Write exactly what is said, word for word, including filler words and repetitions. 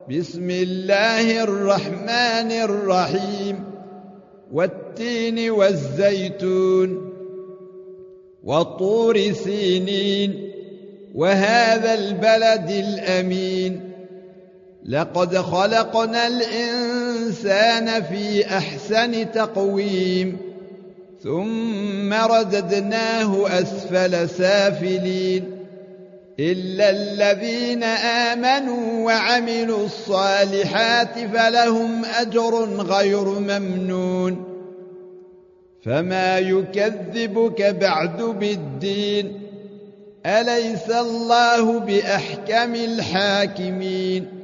بسم الله الرحمن الرحيم والتين والزيتون وطور سينين وهذا البلد الأمين لقد خلقنا الإنسان في أحسن تقويم ثم رددناه أسفل سافلين إلا الذين آمنوا وعملوا الصالحات فلهم أجر غير ممنون فما يكذبك بعد بالدين أليس الله بأحكم الحاكمين